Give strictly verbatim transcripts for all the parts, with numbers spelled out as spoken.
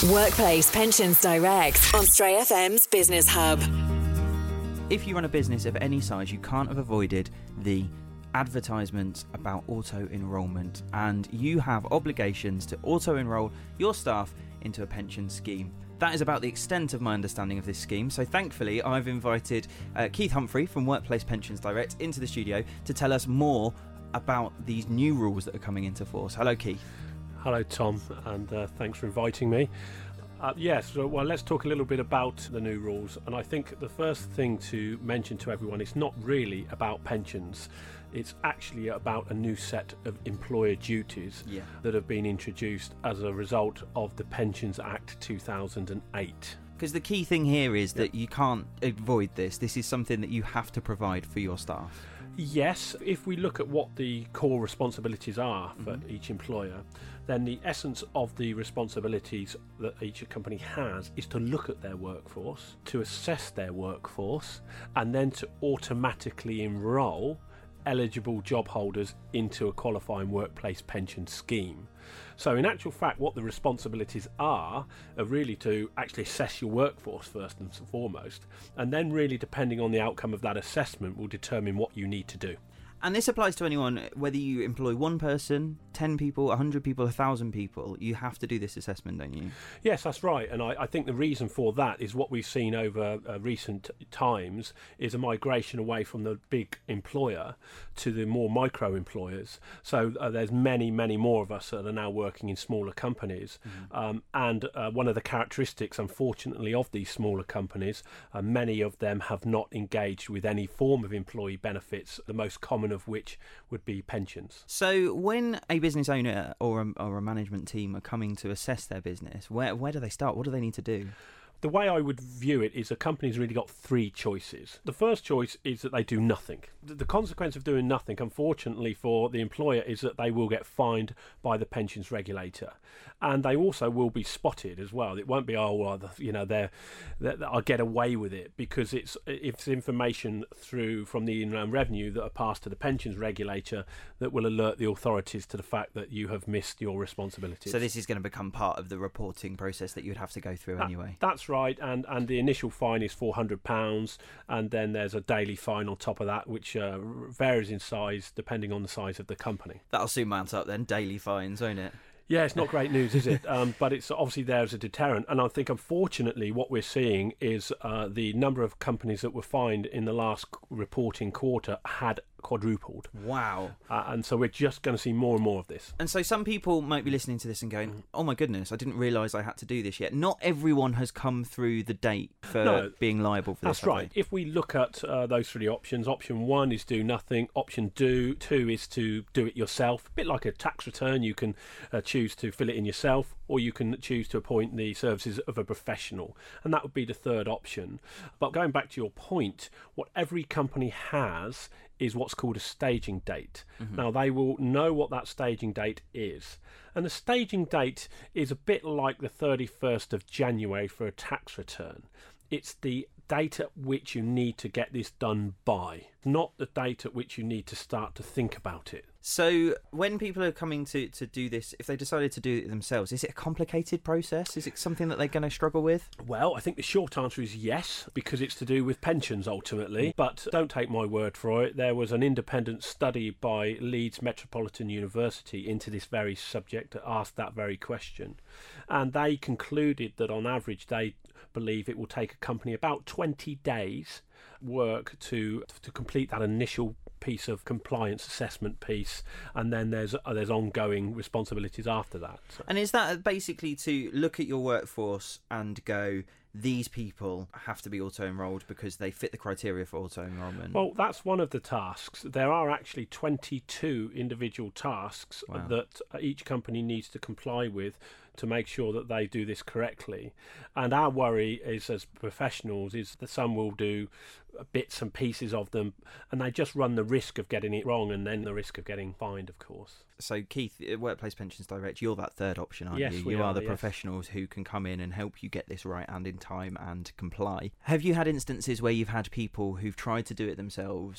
Workplace Pensions Direct on Stray F M's Business Hub. If you run a business of any size, you can't have avoided the advertisements about auto-enrolment, and you have obligations to auto-enrol your staff into a pension scheme. That is about the extent of my understanding of this scheme, so thankfully I've invited uh, Keith Humphrey from Workplace Pensions Direct into the studio to tell us more about these new rules that are coming into force. Hello, Keith. Hello, Tom, and uh, thanks for inviting me. Uh, yes, so, well, let's talk a little bit about the new rules. And I think the first thing to mention to everyone, it's not really about pensions. It's actually about a new set of employer duties Yeah. that have been introduced as a result of the Pensions Act two thousand eight. Because the key thing here is that you can't avoid this. This is something that you have to provide for your staff. Yes, if we look at what the core responsibilities are for Mm-hmm. each employer, then the essence of the responsibilities that each company has is to look at their workforce, to assess their workforce, and then to automatically enrol eligible job holders into a qualifying workplace pension scheme. So in actual fact, what the responsibilities are are really to actually assess your workforce first and foremost, and then really depending on the outcome of that assessment will determine what you need to do. And this applies to anyone, whether you employ one person, ten people, one hundred people, one thousand people, you have to do this assessment, don't you? Yes, that's right. And I, I think the reason for that is what we've seen over uh, recent times is a migration away from the big employer to the more micro employers. So uh, there's many, many more of us that are now working in smaller companies. Mm. Um, and uh, one of the characteristics, unfortunately, of these smaller companies, uh, many of them have not engaged with any form of employee benefits, the most common of which would be pensions. So when a business owner or a, or a management team are coming to assess their business, where where do they start? What do they need to do? The way I would view it is a company's really got three choices. The first choice is that they do nothing. The consequence of doing nothing, unfortunately for the employer, is that they will get fined by the pensions regulator, and they also will be spotted as well. It won't be, oh well, you know, they're, they're I'll get away with it, because it's it's information through from the Inland Revenue that are passed to the pensions regulator that will alert the authorities to the fact that you have missed your responsibilities. So this is going to become part of the reporting process that you'd have to go through that, anyway. That's right. Right, and, and the initial fine is four hundred pounds, and then there's a daily fine on top of that, which uh, varies in size depending on the size of the company. That'll soon mount up then, daily fines, won't it? Yeah, it's not great news, is it? Um, but it's obviously there as a deterrent. And I think, unfortunately, what we're seeing is uh, the number of companies that were fined in the last reporting quarter had quadrupled. Wow. Uh, and so we're just going to see more and more of this. And so some people might be listening to this and going, oh my goodness, I didn't realise I had to do this yet. Not everyone has come through the date for No, being liable for this. That's right. They? If we look at uh, those three options, option one is do nothing, option do, two is to do it yourself. A bit like a tax return, you can uh, choose to fill it in yourself, or you can choose to appoint the services of a professional, and that would be the third option. But going back to your point, what every company has is what's called a staging date. Mm-hmm. Now, they will know what that staging date is. And the staging date is a bit like the thirty-first of January for a tax return. It's the date at which you need to get this done by, not the date at which you need to start to think about it. So when people are coming to, to do this, if they decided to do it themselves, is it a complicated process? Is it something that they're going to struggle with? Well, I think the short answer is yes, because it's to do with pensions ultimately. But don't take my word for it. There was an independent study by Leeds Metropolitan University into this very subject that asked that very question. And they concluded that on average they believe it will take a company about twenty days work to to complete that initial piece of compliance assessment piece, and then there's uh, there's ongoing responsibilities after that. So. And is that basically to look at your workforce and go, these people have to be auto-enrolled because they fit the criteria for auto-enrolment? Well, that's one of the tasks. There are actually twenty-two individual tasks wow. that each company needs to comply with to make sure that they do this correctly. And our worry is, as professionals, is that some will do bits and pieces of them, and they just run the risk of getting it wrong, and then the risk of getting fined, of course. So, Keith, Workplace Pensions Direct, you're that third option, aren't yes, you? We you are, are the yes. professionals who can come in and help you get this right and in time and comply. Have you had instances where you've had people who've tried to do it themselves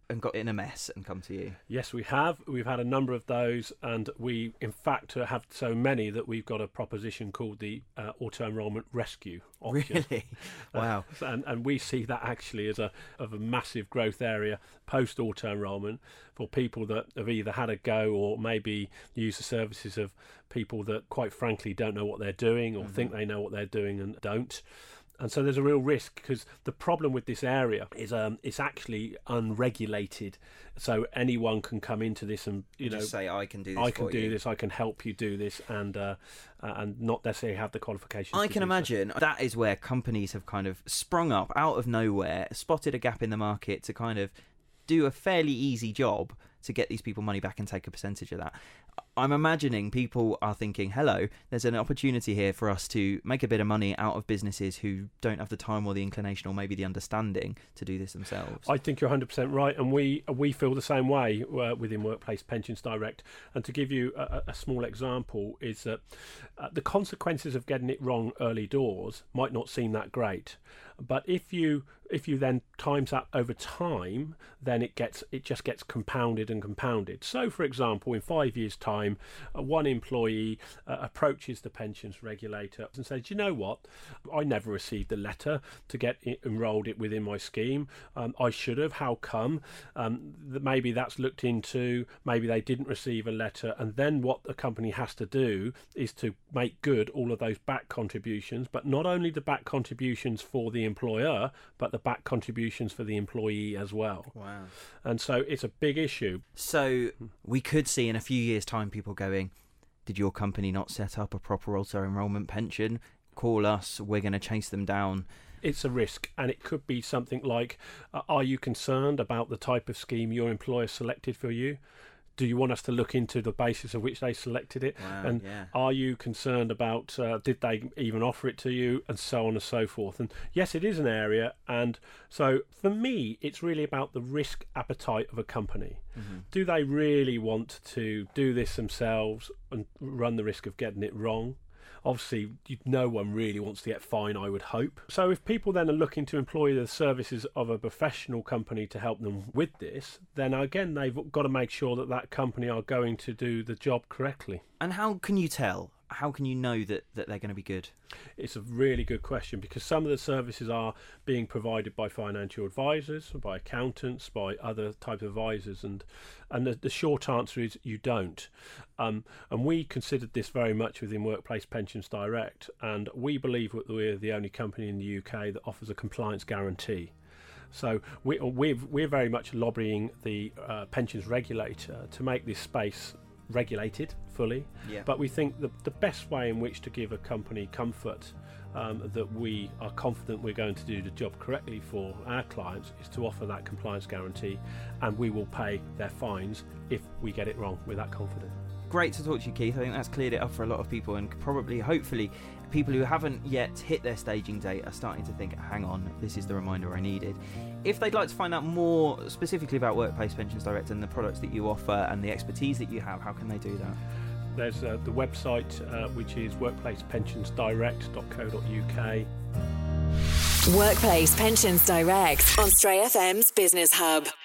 and got in a mess and come to you? Yes, we have. We've had a number of those, and we, in fact, have so many that we've got a proposition called the uh, Auto Enrolment Rescue option. Really? Wow. Uh, and, and we see that actually as a of a massive growth area post auto enrolment for people that have either had a go or maybe use the services of people that, quite frankly, don't know what they're doing or mm-hmm. think they know what they're doing and don't. And so there's a real risk, because the problem with this area is um, it's actually unregulated. So anyone can come into this and, you know, just say, I can do this I can for do you. this, I can help you do this, and uh, uh, and not necessarily have the qualifications. I to can do imagine so. that is where companies have kind of sprung up out of nowhere, spotted a gap in the market to kind of do a fairly easy job to get these people money back and take a percentage of that. I'm imagining people are thinking, hello, there's an opportunity here for us to make a bit of money out of businesses who don't have the time or the inclination or maybe the understanding to do this themselves. I think you're one hundred percent right, and we we feel the same way uh, within Workplace Pensions Direct. And to give you a, a small example is that uh, the consequences of getting it wrong early doors might not seem that great, but if you if you then times that over time, then it gets it just gets compounded and compounded. So, for example, in five years' time, uh, one employee uh, approaches the pensions regulator and says, "You know what? I never received a letter to get it enrolled it within my scheme. Um, I should have. How come? Um, that maybe that's looked into. Maybe they didn't receive a letter, and then what the company has to do is to make good all of those back contributions, but not only the back contributions for the employer, but the back contributions for the employee as well." Wow. And so it's a big issue. So we could see in a few years' time people going, did your company not set up a proper auto-enrolment pension? Call us, we're going to chase them down. It's a risk, and it could be something like, uh, are you concerned about the type of scheme your employer selected for you? Do you want us to look into the basis of which they selected it? Wow, and yeah. Are you concerned about, uh, did they even offer it to you? And so on and so forth. And yes, it is an area. And so for me, it's really about the risk appetite of a company. Mm-hmm. Do they really want to do this themselves and run the risk of getting it wrong? Obviously, no one really wants to get fined, I would hope. So if people then are looking to employ the services of a professional company to help them with this, then again, they've got to make sure that that company are going to do the job correctly. And how can you tell? How can you know that, that they're going to be good? It's a really good question, because some of the services are being provided by financial advisors, by accountants, by other type of advisors, and and the, the short answer is you don't. Um, and we considered this very much within Workplace Pensions Direct, and we believe that we're the only company in the U K that offers a compliance guarantee. So we, we're, we're very much lobbying the uh, pensions regulator to make this space regulated fully, yeah. But we think the, the best way in which to give a company comfort um, that we are confident we're going to do the job correctly for our clients is to offer that compliance guarantee, and we will pay their fines if we get it wrong with that confidence. Great to talk to you, Keith. I think that's cleared it up for a lot of people, and probably, hopefully, people who haven't yet hit their staging date are starting to think, hang on, this is the reminder I needed. If they'd like to find out more specifically about Workplace Pensions Direct and the products that you offer and the expertise that you have, how can they do that? There's uh, the website, uh, which is workplace pensions direct dot co dot U K. Workplace Pensions Direct on Stray F M's Business Hub.